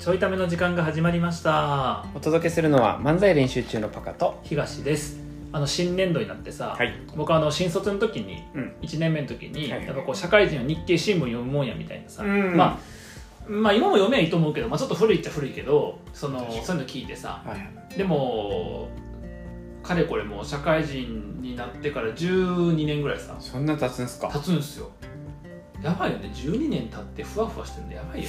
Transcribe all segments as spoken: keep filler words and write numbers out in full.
ちょいための時間が始まりました。 お届けするのは漫才練習中のパカと東です。あの新年度になってさ、 はい、 僕はあの新卒の時に、うん、いちねんめの時に、はい、やっぱこう社会人は日経新聞読むもんやみたいなさ、うん、まあまあ今も読めばいいと思うけど、まあ、ちょっと古いっちゃ古いけどそのそういうの聞いてさ、はい、でもかれこれもう社会人になってからじゅうにねんぐらいさ。 そんな経つんすか？ 経つんすよ。やばいよね。じゅうにねん経ってふわふわしてるんでやばいよ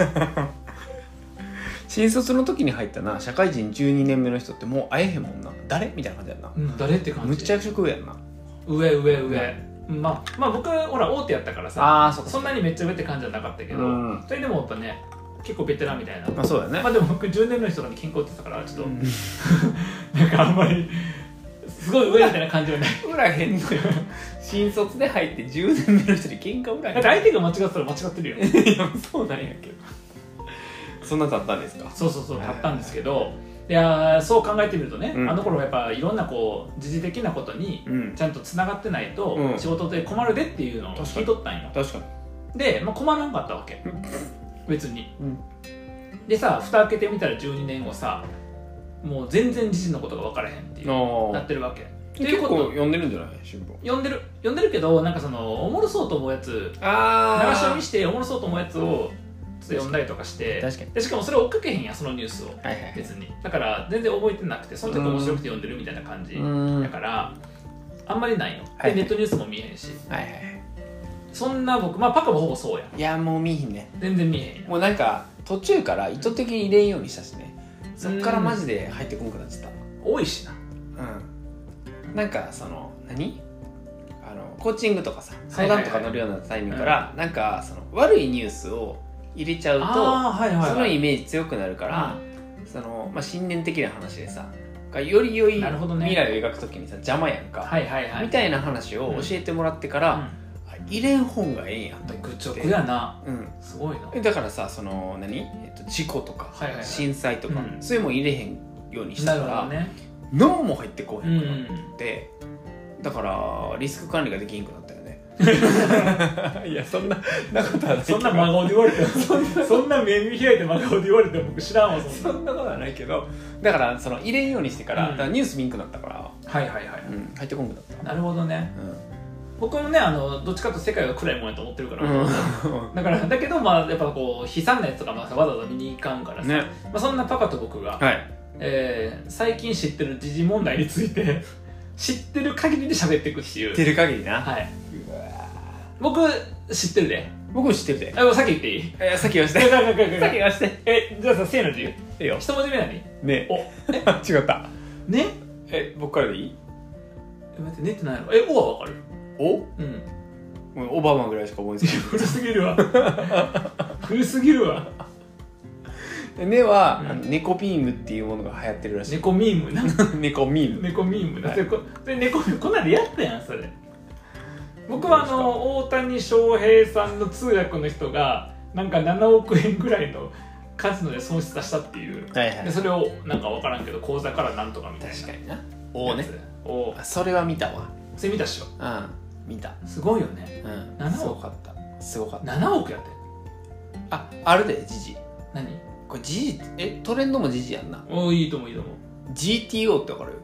新卒の時に入ったな社会人じゅうにねんめの人ってもう会えへんもんな。誰みたいな感じやな、 うん、誰って感じ。 むっちゃ役職上やんな。 上上上、うん、まあまあ僕ほら大手やったからさ、あ そ, そんなにめっちゃ上って感じじゃなかったけど、うん、それでもやっぱね結構ベテランみたいな。 まあそうだね。 まあでも僕じゅうねんめの人に健康って言ってたからちょっと、うん、なんかあんまりすごい上みたいな感じはない売らへんのよ新卒で入ってじゅうねんめの人に喧嘩売らへん。 相手が間違ってたら間違ってるよいやそうなんやけどそんな経ったんですか？ そうそうそう経ったんですけど、いやそう考えてみるとね、うん、あの頃はやっぱいろんなこう時事的なことにちゃんとつながってないと仕事で困るでっていうのを聞いとったんよ。 確かに。 で、まあ、困らんかったわけ別に、うん、でさ蓋開けてみたらじゅうにねんごさもう全然時事のことが分からへんっていうなってるわけ。 結構読んでるんじゃない？新聞読んでる読んでるけどなんかそのおもろそうと思うやつ流し読みしておもろそうと思うやつを読んだりとかして確かに。 でしかもそれ追っかけへんやそのニュースを、はいはい、別にだから全然覚えてなくてその時面白くて読んでるみたいな感じだからあんまりないの、はいはい、でネットニュースも見えへんし、はいはい、そんな僕まあパカもほぼそうや。 いやもう見えへんね。 全然見えへんや。 もうなんか途中から意図的に入れんようにしたしね、そっからマジで入ってこんくなっちゃった。 多いしな。 うん。なんかその何あのコーチングとかさ相談とか乗るようなタイミングから、はいはいはい、なんかその悪いニュースを入れちゃうと、はいはいはい、そのイメージ強くなるから、うん、そのまあ、信念的な話でさより良い未来を描くときにさ邪魔やんか、はいはいはい、みたいな話を教えてもらってから、うん、入れん本がええんやと思って。 愚直やな、うん、すごいな。 だからさその何、えっと、事故とか、はいはいはい、震災とか、うん、そういうもん入れへんようにしたから、ね、脳も入ってこうへんくなって、うん、だからリスク管理ができんくなったよねいやそんななことはないけど、 そんな真顔で言われてもそんなそんな目見開いて真顔で言われても僕知らんわ。 そんなそんなことはないけど、だからその入れんようにしてから、うん、だからニュース見んくなったから、 はいはいはい、 うん、入ってこんくなった。 なるほどね、うん、僕もねあのどっちかというと世界が暗いもんやと思ってるから、うん、だからだけどまあやっぱこう悲惨なやつとかまあわざわざ見に行かんからさ、ね、まあ、そんなパカと僕が、はい、えー、最近知ってる時事問題について知ってる限りで喋っていくっていう。 知ってる限りな。 はい。僕知ってるで。 僕も知ってるで。 あ、さっき言っていい？ え、さっき言わして。さっき言わして。 え、じゃあさ、せーので言う。 いいよ。 一文字目何？ ね。 お。 え違った。 ね？ え、僕からでいい？ え、待って、ねって何やろ？え、おはわかる？ お？うん。オバマぐらいしか思いつかない。 古すぎるわ。古すぎるわ。 ねは、うん、猫ビームっていうものが流行ってるらしい。 猫ミームな。 猫ミーム。 猫ミームな。はい、これ猫こんなんでやったやんそれ。僕はあの大谷翔平さんの通訳の人がなんかななおくえんぐらいのカジノで損失出したっていう、はいはい、でそれをなんか分からんけど口座からなんとかみたいな。 確かにな。おね。 おそれは見たわ。 それ見たっしょ。 うん見た。 すごいよね。 うん。ななおくすごかった。すごかった。 ななおくやって。 ああるで時事。 何？ これ時事えトレンドも時事やんな。 おいいと思ういいと思う。 ジーティーオー って分かる？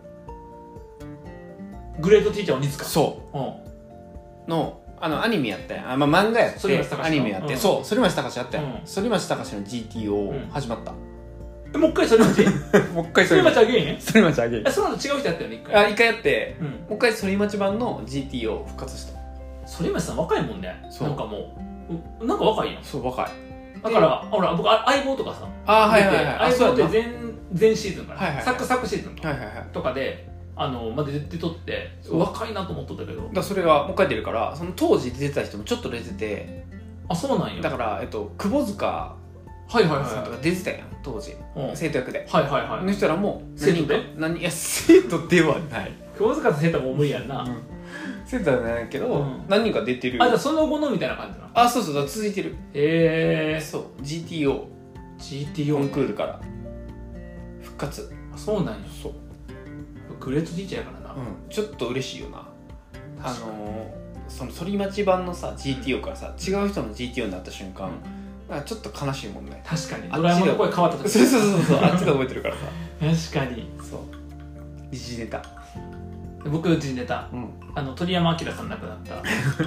グレートティーチャー鬼塚。 そう。うんのあのアニメやったやん。あ、まあ、漫画やってアニメやって、うん、そう反町隆史やったやん、うん、反町隆史の ジーティーオー 始まった、 うん、もう一回反町もう一回反町あげんやん。 反町あげんえ、その後違う人やったよね一回。 あ一回やって、うん、もう一回反町版の ジーティーオー 復活した。 反町さん若いもんね。なんかもうなんか若いやん。 そう若い。 だからほら僕相棒とかさあはいはいはい相棒って前前シーズンから、はいはいはい、昨昨シーズンとか、 はいはいはい、 とかであのまで出てとって若いなと思っとったけど、だからそれがもう一回出るからその当時出てた人もちょっと出てて。 あそうなんや。 だから、えっと、窪塚さんとか出てたやん当時、うん、生徒役で。 はいはいはい。 の人らも生徒で何いや生徒ではない窪塚さん生徒も無理やんな、うん、 生徒はないけど、うん、何人か出てる。 あじゃあその後のみたいな感じなの。 あそうそう続いてる。 へえー、 そう ジーティーオージーティーオーコンクールから復活。 あそうなんや。 そうグレートティーチャーやからな、 うん、ちょっと嬉しいよな。あのー、その反町版のさ ジーティーオー からさ、うん、違う人の ジーティーオー になった瞬間、 あちょっと悲しいもんね。 確かにドラえもんの声変わった時そうそうそうそうあっちが覚えてるからさ確かにそう時事ネタ僕時事ネタ、うん、あの鳥山明さん亡くなった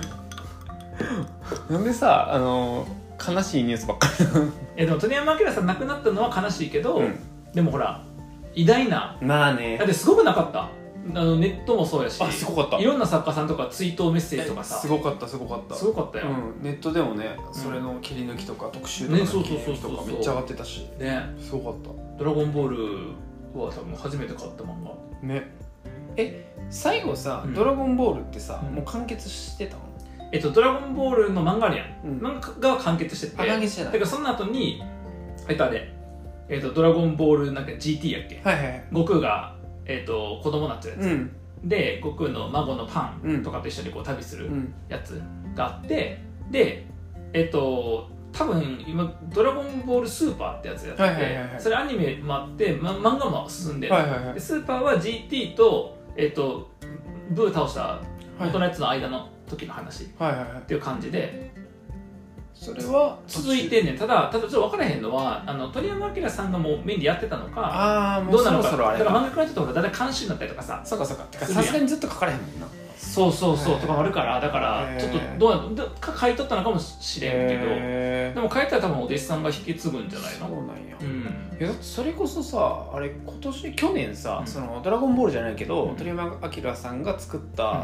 なんでさあの悲しいニュースばっかりえでも鳥山明さん亡くなったのは悲しいけど、うん、でもほら偉大なまあねだってすごくなかったあのネットもそうやしあすごかったいろんな作家さんとか追悼メッセージとかさすごかったすごかったすごかったよ、 うん、ネットでもねそれの切り抜きとか、うん、特集とかの切り抜きとかめっちゃ上がってたしねすごかったドラゴンボールは多分初めて買った漫画ねえ最後さ、うん、ドラゴンボールってさ、うん、もう完結してたのえっとドラゴンボールの漫画あるやん、うん、漫画が完結してて完結してないだからその後にえっとあれえっとドラゴンボールなんか ジーティー やっけ、 はいはいはい、 悟空がえっと子供になっちゃうやつ、うんで悟空の孫のパンとかと一緒にこう旅するやつがあって、うん、でえっと多分今ドラゴンボールスーパーってやつやってて、はいはいはいはい、それアニメもあって、ま、漫画も進んでる、はいはいはい、でスーパーは ジーティー と、えっと、ブー倒した元のやつの間の時の話っていう感じで、 それは続いてんねん。ただただちょっと分からへんのはあの鳥山明さんがもうメインでやってたのかあどうなのかそろそろあれだから漫画家の人とかだいたい監修になったりとかさそうかそうかさすがにずっと書かれへんもんなそうそうそうとかあるからだからちょっとどうか書いとったのかもしれんけどでも書いたら多分お弟子さんが引き継ぐんじゃないの。 そうなんや、うん、いやだってそれこそさあれ今年去年さ、うん、そのドラゴンボールじゃないけど、うん、鳥山明さんが作った、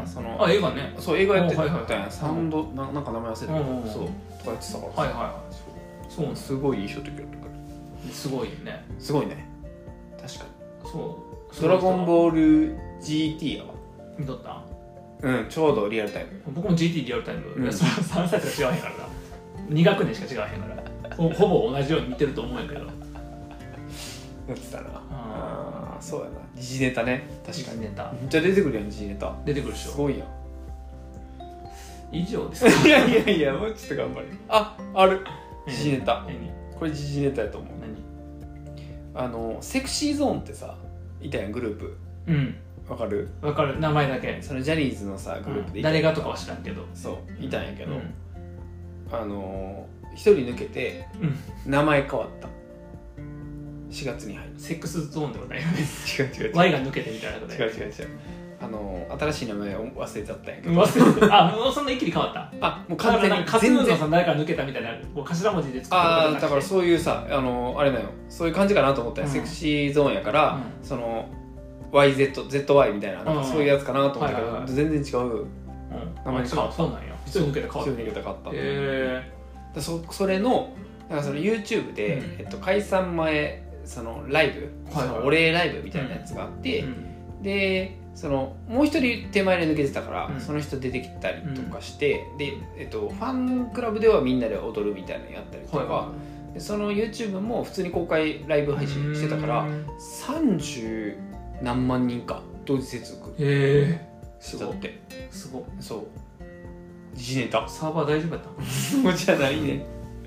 うん、 そのあ映画ねそう映画やってたやん、 はいはいはい、 サウンドななんか名前忘れてるけど、うん、そうとかやってたからさはいはいはいそうそうすごいいい人的だったからすごいねすごいね確かにそうドラゴンボール ジーティー やわ見とったうんちょうどリアルタイム僕も ジーティー リアルタイム、うん、いやそれはさんさいとか違わへんからなに学年しか違わへんからほ, ほぼ同じように見てると思うんやけどやってたなああそうやな時事ネタね確かにネタめっちゃ出てくるやん時事ネタ出てくるでしょすごいやん以上ですかいやいやいやもうちょっと頑張るあある時事ネタこれ時事ネタやと思う何あのセクシーゾーンってさいたやんグループうんわかるわかる名前だけそのジャニーズのさグループでいた、うん、誰がとかは知らんけどそういたんやけど、うん、あの一人抜けて、うん、名前変わったしがつに入るセックスゾーンではないよね違う違う違う Y が抜けてみたいなこと違う違う違うあの新しい名前を忘れちゃったんやけど忘れあもうそんな一気に変わったあもう完全にカツヌーノさん誰か抜けたみたいなもう頭文字で作ったああだからそういうさあのあれだよそういう感じかなと思ったら、うん、セクシーゾーンやから、うん、その ワイゼット、ゼットワイ みたい な, なんかそういうやつかなと思ったけど、はいはいはい、全然違う、うん、名前に変わったそうなんや一人抜けて変わった一人抜けて変わったへえー、そ, それのなんかその YouTube で、うんえっと、解散前そのライブ、はいはい、そのお礼ライブみたいなやつがあって、うん、でそのもう一人手前で抜けてたから、うん、その人出てきたりとかして、うんでえっと、ファンクラブではみんなで踊るみたいなのやったりとか、はいはい、でその YouTube も普通に公開ライブ配信してたからさんじゅう何万人か同時接続へえしてたってすごいそう時事ネタサーバー大丈夫やったそうじゃないね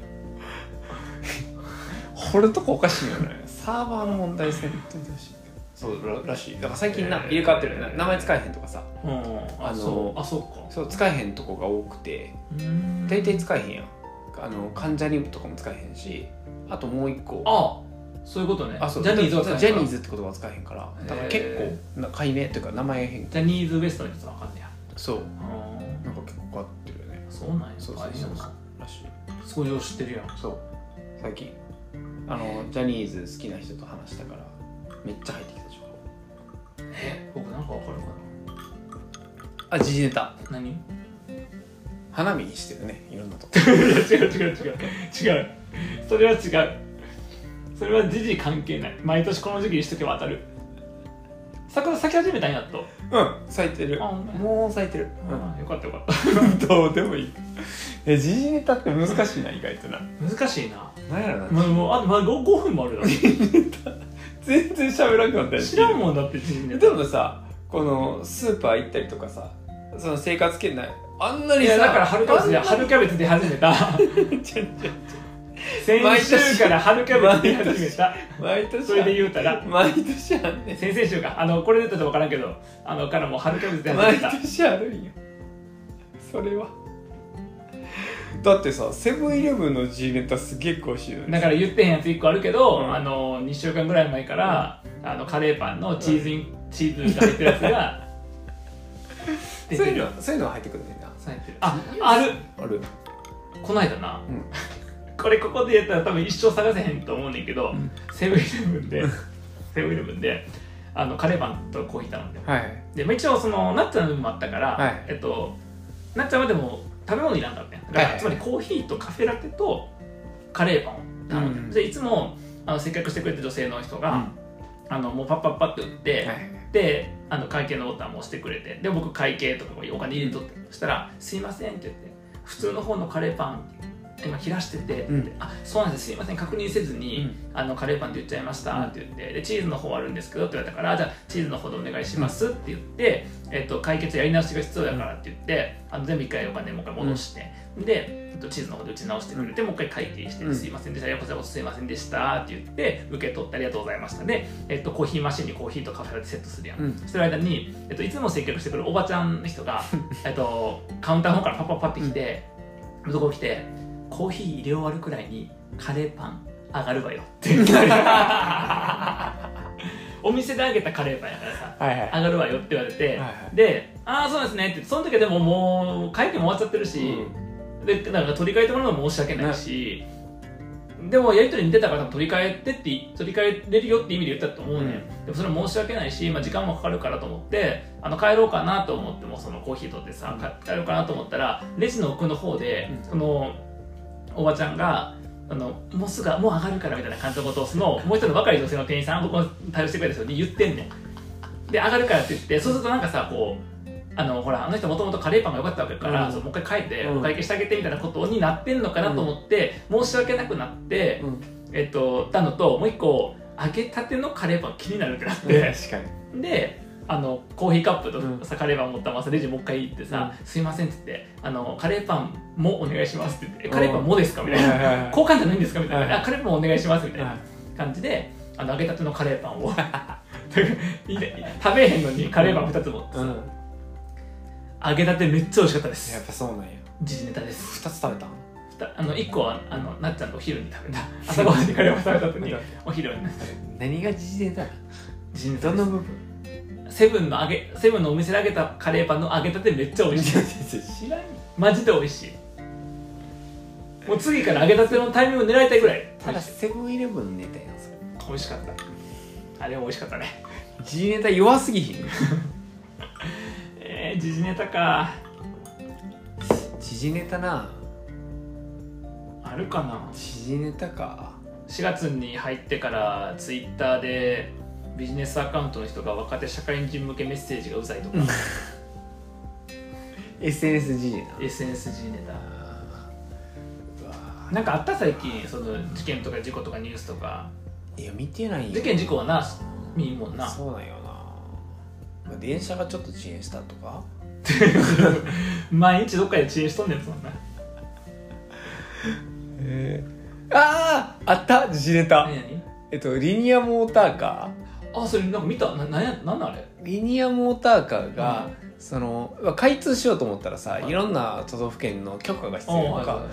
これとかおかしいよねサーバーの問題せんといてほしいそうら, らしいだから最近な入れ替わってるよね名前使えへんとかさ、 うん、あのあそうかそう使えへんとこが多くて大体使えへんやんあの関ジャニとかも使えへんしあともう一個あそういうことねあそうジャニーズはジャニーズって言葉は使えへんからだから結構解明というか名前変ジャニーズウエストのやつわかんねやそうなんか結構変わってるよねそうなんやそうそうそうそうらしいすごいよ知ってるやんそう最近あのジャニーズ好きな人と話したからめっちゃ入ってきた情報え僕なんかわかるかなあ時事ネタ何花見にしてるねいろんなとこ違う違う違う違う違うそれは違うそれは時事関係ない毎年この時期にしとけば当たる桜咲き始めたんやっとうん咲いてるもう咲いてる、 うん、よかったよかったどうでもいいえ時事ネタって難しいな意外とな難しいな何やろな、 まあ、もうあとまだ 5, ごふんもあるだろ全然喋らんくなったよ知らんもんだって時事ネタでもさこのスーパー行ったりとかさその生活圏内あんなにさいやだから春キャベツで春キャベツで始めた先週から春キャベツで始めた毎年それで言うたら毎年あんねん先々週かあのこれ出たと分からんけどあのからもう春キャベツで始めた毎年あるんよそれはだってさセブンイレブンの G ネタすげえ詳しいよね。 だから言ってへんやついっこあるけど、 うん、 あのにしゅうかんぐらい前から、うん、あのカレーパンのチーズイン、うん、チーズが入ってるやつが出てる。そういうのそういうのが入ってくるんだよな。 入ってる。あ、あるある。 こないだな、うん、これここで言ったら多分一生探せへんと思うねんけど、うん、セブンイレブンでセブンイレブンであのカレーパンとコーヒー頼んで、はい、で一応そのなっちゃんの部分もあったから、はい、えっとなっちゃんはでも食べ物いらんかったんだから、はい、つまりコーヒーとカフェラテとカレーパンを頼んで、うん、でいつもあの接客してくれた女性の人が、うん、あのもうパッパッパって打って、はい、であの会計のボタンも押してくれて、で僕会計とかお金入れとって、そしたらすいませんって言って、普通の方のカレーパン今冷やしてて、うん、あそうなんですすいません確認せずに、うん、あのカレーパンって言っちゃいましたって言って、でチーズの方あるんですけどって言われたから、じゃあチーズの方でお願いしますって言って、うん、えっと、解決やり直しが必要だからって言って、あの全部一回お金もう一回戻して、うん、で、えっと、チーズの方で打ち直してくれて、うん、もう一回会計して、うん、すいませんでした、こちらこそすいませんでしたって言って受け取ってありがとうございましたで、えっと、コーヒーマシンにコーヒーとカフェラテセットするやん、うん、してる間に、えっと、いつも接客してくるおばちゃんの人がえっとカウンターの方からパッパッパって来て、そこ来てコーヒー入れ終わるくらいにカレーパン上がるわよってお店で揚げたカレーパンやからさ、はいはい、上がるわよって言われて、はいはい、で、ああそうですねって、その時はでももう会計も終わっちゃってるし、うん、でなんか取り替えてもらうのも申し訳ないし、ね、でもやり取りに出たから取り替えてって取り替えれるよって意味で言ったと思うね、うん、でもそれは申し訳ないし、まあ、時間もかかるからと思ってあの帰ろうかなと思っても、そのコーヒー取ってさ、うん、帰ろうかなと思ったらレジの奥の方で、うん、そのおばちゃんがあのもうすぐもう上がるからみたいな感じのことをそのもう一人の若い女性の店員さん僕も対応してくれた人に言ってんねん。で上がるからって言って、そうするとなんかさこうあのほらあの人もともとカレーパンが良かったわけだから、うん、そうもう一回帰ってお会計してあげてみたいなことになってんのかなと思って、うん、申し訳なくなって、うん、えっとたのともう一個揚げたてのカレーパン気になるってなって、うん、確かにであのコーヒーカップとさ、うん、カレーパン持ったままレジもう一回行ってさ、うん、すいませんって言ってあのカレーパンもお願いしますって言って、カレーパンもですかみたいな、交換じゃないんですかみたいな、あカレーパンもお願いしますみたいな感じで、あの揚げたてのカレーパンを食べへんのにカレーパンふたつ持ってさ、うん、揚げたてめっちゃ美味しかったです。 やっぱそうなんや。 時事ネタです。 ふたつ食べたん？ あのいっこはあのなっちゃんとお昼に食べた。朝ごはんにカレーパン食べた後にお昼に何が時事ネタ？ 時事ネタどの部分？ セブンの揚げセブンのお店で揚げたカレーパンの揚げたてめっちゃ美味しい。知らん。マジで美味しい。もう次から揚げたてのタイミングを狙いたいぐらい。 ただセブンイレブンネタやんそれ。 美味しかった。あれも美味しかったね。 時事ネタ弱すぎひん。 えー、時事ネタか。 時事ネタな。 あるかな。 時事ネタか。 しがつに入ってからツイッターでビジネスアカウントの人が若手社会人向けメッセージがうざいとか。 エスエヌエス 時事ネタ。 エスエヌエス 時事ネタ。なんかあった最近その事件とか事故とかニュースとか。 いや見てないよ。 事件事故はな見んもんな。 そうなんよな。電車がちょっと遅延したとか。 毎日どっかで遅延しとんねんそんな。 えー、あああった時事ネタ。何何？えっとリニアモーターカー。あそれなんか見た。ななんやなんなんあれ。 リニアモーターカーが、うん、その開通しようと思ったらさ、はい、いろんな都道府県の許可が必要とか、はい、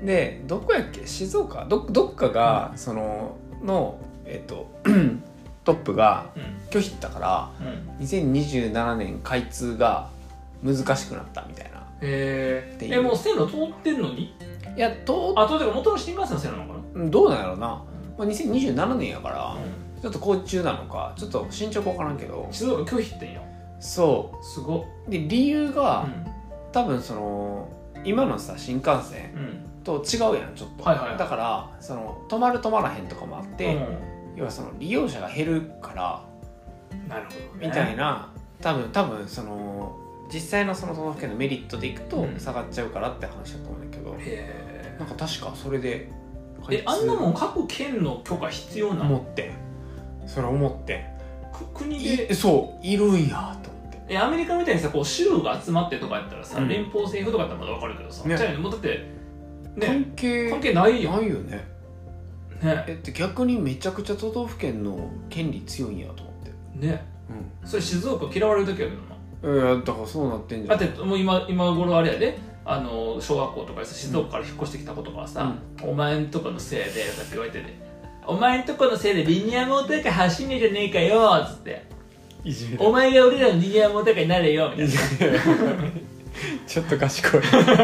でどこやっけ静岡 ど, どっかが、うん、そののえっとトップが拒否ったから、うん、にせんにじゅうななねん開通が難しくなったみたいな。 へえ。えもう線路通ってんのに？ いや通あとで元の新幹線の線路なのかな？どうなんやろうな。まあ、にせんにじゅうななねんやから、うん、ちょっと工事中なのかちょっと進捗分からんけど。 静岡拒否ってんよ。 そうすごで理由が、うん、多分その今のさ新幹線と違うやんちょっと、はいはいはい、だからその止まる止まらへんとかもあって、うん、要はその利用者が減るからなるほど、ね、 みたいな多分多分その実際のその都道府県のメリットでいくと下がっちゃうからって話だと思うんだけど、うん、へなんか確かそれでえあんなもん各県の許可必要なの？ 思ってそれ思って国でそういるんやと思って。 えアメリカみたいにさこう州が集まってとかやったらさ、うん、連邦政府とかだったらまだ分かるけどさ、ね、じゃあもうだって、ね、関係関係ないよないよね。ねえって逆にめちゃくちゃ都道府県の権利強いんやと思ってね、うん、それ静岡嫌われる時やけどな。 いやだからそうなってんじゃん。 だってもう今今頃あれやであの小学校とかでさ静岡から引っ越してきた子とかはさ、うん、お前んとこのせいでだって言われてね、お前んとこのせいでリニアモーターカー走んねえじゃねえかよっつって、いじめお前が俺らのリニアモーターカーになれよみたいなちょっと賢い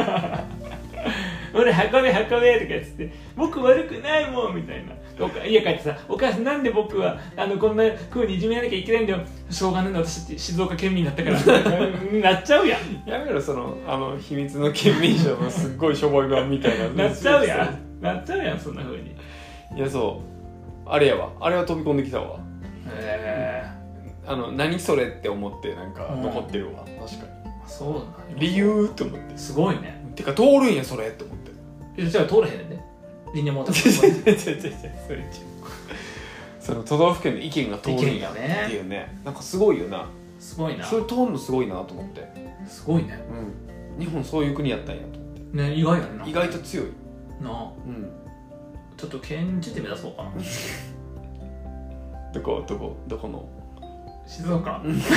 俺運べ運べとか言って僕悪くないもんみたいな、家帰ってさ、お母さんなんで僕はあのこんな風にいじめなきゃいけないんだよ、しょうがないの私って静岡県民だったからなっちゃうやん。 やめろそのあの秘密の県民賞のすっごいしょぼい版みたいななっちゃうやんなっちゃうやんそんな風に。 いやそうあれやわ、あれは飛び込んできたわ。へえー、あの何それって思ってなんか残ってるわ、うん、確かにそうなん理由って思ってすごいね。 てか通るんやそれって思って。 えじゃあ通れへんねんねリニアモーターカー違う違う違う違うそれ違うその都道府県の意見が通るんやっていうね、なんかすごいよな。 すごいな、 それ通るのすごいなと思って。 すごいね、 うん、日本そういう国やったんやと思ってね。意外やな、 意外と強いなあ、うん、ちょっと県知事目指そうかなどこどこどこの静岡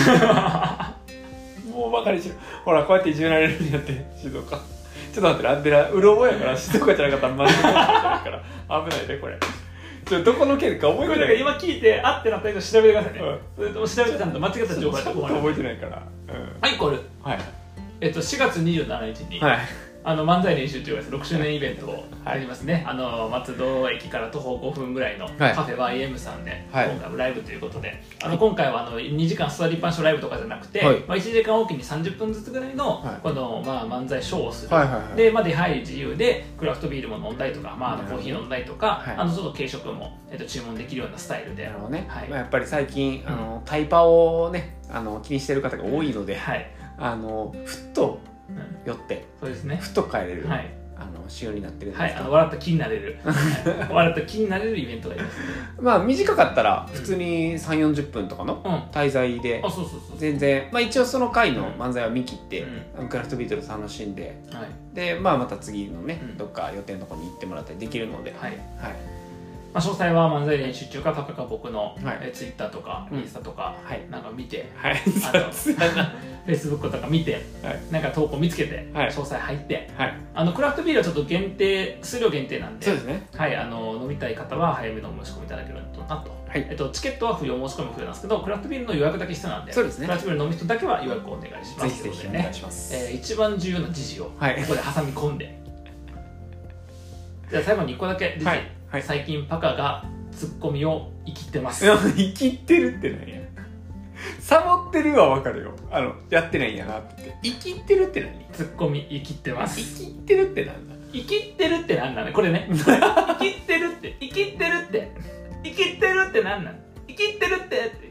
もうバカにしろ。ほらこうやっていじめられるんやって静岡。ちょっと待って、ランデラうろ覚えやから静岡じゃなかったらマジでじゃないから危ないねこれ。ちょどこの県か覚えてない。 今聞いてあってなった人調べてくださいね、うん、調べてたんと間違った情報やったら覚えてないから、 うん、はいこれ、はい、えっとしがつにじゅうしちにちに、はい、あの漫才練習中ですろくしゅうねんイベントをやりますね、はい、あの松戸駅から徒歩ごふんぐらいのカフェ ワイエム さんで、はい、今回もライブということで、あの今回はあのにじかん座りっぱなしのライブとかじゃなくて、はい、まあ、いちじかんおきにさんじゅっぷんずつぐらいの、はい、このまあ、漫才ショーをする、はいはいはい、で、まあ、出入り自由でクラフトビールも飲んだりとか、まあ、あのコーヒー飲んだりとか、はい、あのちょっと軽食も、えっと、注文できるようなスタイルで、 なるほどね、はい、まあ、やっぱり最近、うん、あのタイパをねあの気にしてる方が多いので、はい、あのふっと寄って、 うん、そうですね、 ふっと帰れる、はい、あの仕様になってるんですけど、 はい、あの笑った気になれる笑った気になれるイベントがありますね。 まあ短かったら普通にさんじゅうよんじゅっぷんとかの滞在で全然、まあ、一応その回の漫才は見切って、うん、クラフトビートル楽しんで、はい、で、まあ、また次のね、うん、どっか予定のところに行ってもらったりできるので、はいはい、 まあ、詳細は漫才練習中かパカか僕の、はい、えツイッターとかインスタとか、うん、なんか見て、はい、あのフェイスブックとか見て、はい、なんか投稿見つけて、はい、詳細入って、はい、あのクラフトビールはちょっと限定数量限定なんで、そうですね、はい、あの飲みたい方は早めのお申し込みいただけるとなと、はい、えっと、チケットは不要、申し込み不要なんですけどクラフトビールの予約だけ必要なんで、そうですね、クラフトビール飲む人だけは予約をお願いします。 ぜひぜひお願いします、 えー、一番重要な時事をここで挟み込んで、はい、じゃあ最後にいっこだけ時事、はいはい、最近パカがツッコミを生きってます。 生きってるって何や。サボってるは分かるよ。あのやってないんやなって。生きってるって何？ ツッコミ生きってます。 生きってるってなんだ。 生きってるってなんだね。これね。生きってるって生きってるって生きってるってなんなん？生きってるって